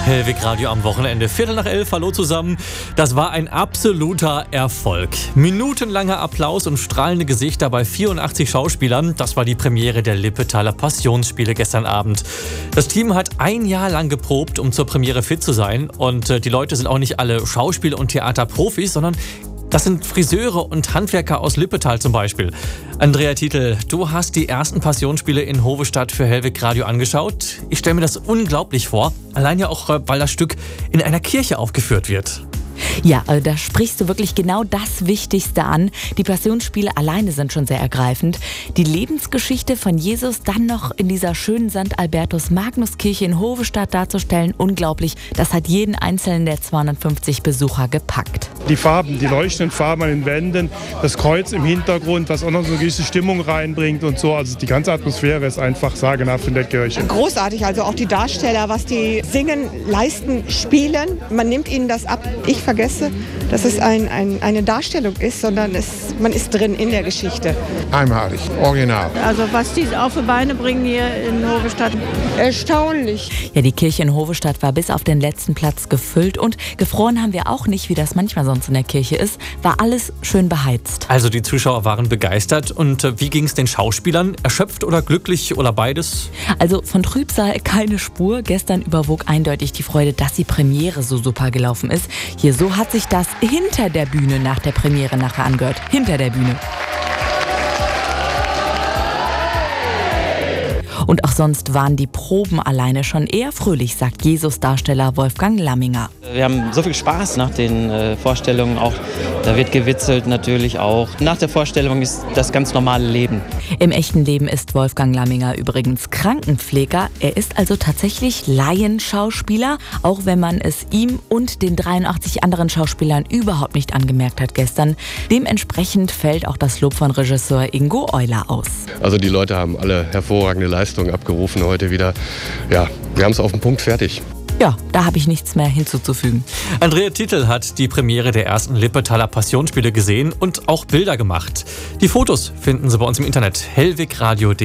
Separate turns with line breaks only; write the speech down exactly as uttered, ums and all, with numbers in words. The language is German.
Hellwig Radio am Wochenende. Viertel nach elf, hallo zusammen. Das war ein absoluter Erfolg. Minutenlanger Applaus und strahlende Gesichter bei vierundachtzig Schauspielern. Das war die Premiere der Lippetaler Passionsspiele gestern Abend. Das Team hat ein Jahr lang geprobt, um zur Premiere fit zu sein. Und äh, die Leute sind auch nicht alle Schauspiel- und Theaterprofis, sondern das sind Friseure und Handwerker aus Lippetal zum Beispiel. Andrea Titel, du hast die ersten Passionsspiele in Hovestadt für Hellwig Radio angeschaut. Ich stelle mir das unglaublich vor, allein ja auch, weil das Stück in einer Kirche aufgeführt wird.
Ja, also da sprichst du wirklich genau das Wichtigste an. Die Passionsspiele alleine sind schon sehr ergreifend. Die Lebensgeschichte von Jesus dann noch in dieser schönen Sankt Albertus Magnus Kirche in Hovestadt darzustellen, unglaublich. Das hat jeden einzelnen der zweihundertfünfzig Besucher gepackt.
Die Farben, die leuchtenden Farben an den Wänden, das Kreuz im Hintergrund, was auch noch so eine gewisse Stimmung reinbringt und so. Also die ganze Atmosphäre ist einfach sagenhaft in der Kirche.
Großartig, also auch die Darsteller, was die singen, leisten, spielen. Man nimmt ihnen das ab. Ich vergesse, dass es ein, ein, eine Darstellung ist, sondern es, man ist drin in der Geschichte.
Einmalig, original.
Also was die auf die Beine bringen hier in Hovestadt.
Erstaunlich.
Ja, die Kirche in Hovestadt war bis auf den letzten Platz gefüllt und gefroren haben wir auch nicht, wie das manchmal sonst in der Kirche ist. War alles schön beheizt.
Also die Zuschauer waren begeistert. Und äh, wie ging es den Schauspielern? Erschöpft oder glücklich oder beides?
Also von Trübsal keine Spur. Gestern überwog eindeutig die Freude, dass die Premiere so super gelaufen ist. Hier so hat sich das hinter der Bühne nach der Premiere nachher angehört. Hinter der Bühne. Und auch sonst waren die Proben alleine schon eher fröhlich, sagt Jesus-Darsteller Wolfgang Lamminger.
Wir haben so viel Spaß nach den äh, Vorstellungen, auch da wird gewitzelt natürlich auch. Nach der Vorstellung ist das ganz normale Leben.
Im echten Leben ist Wolfgang Lamminger übrigens Krankenpfleger. Er ist also tatsächlich Laienschauspieler, auch wenn man es ihm und den dreiundachtzig anderen Schauspielern überhaupt nicht angemerkt hat gestern. Dementsprechend fällt auch das Lob von Regisseur Ingo Euler aus.
Also die Leute haben alle hervorragende Leistungen abgerufen heute wieder. Ja, wir haben es auf den Punkt fertig.
Ja, da habe ich nichts mehr hinzuzufügen.
Andrea Titel hat die Premiere der ersten Lippetaler Passionsspiele gesehen und auch Bilder gemacht. Die Fotos finden Sie bei uns im Internet hellwigradio punkt de.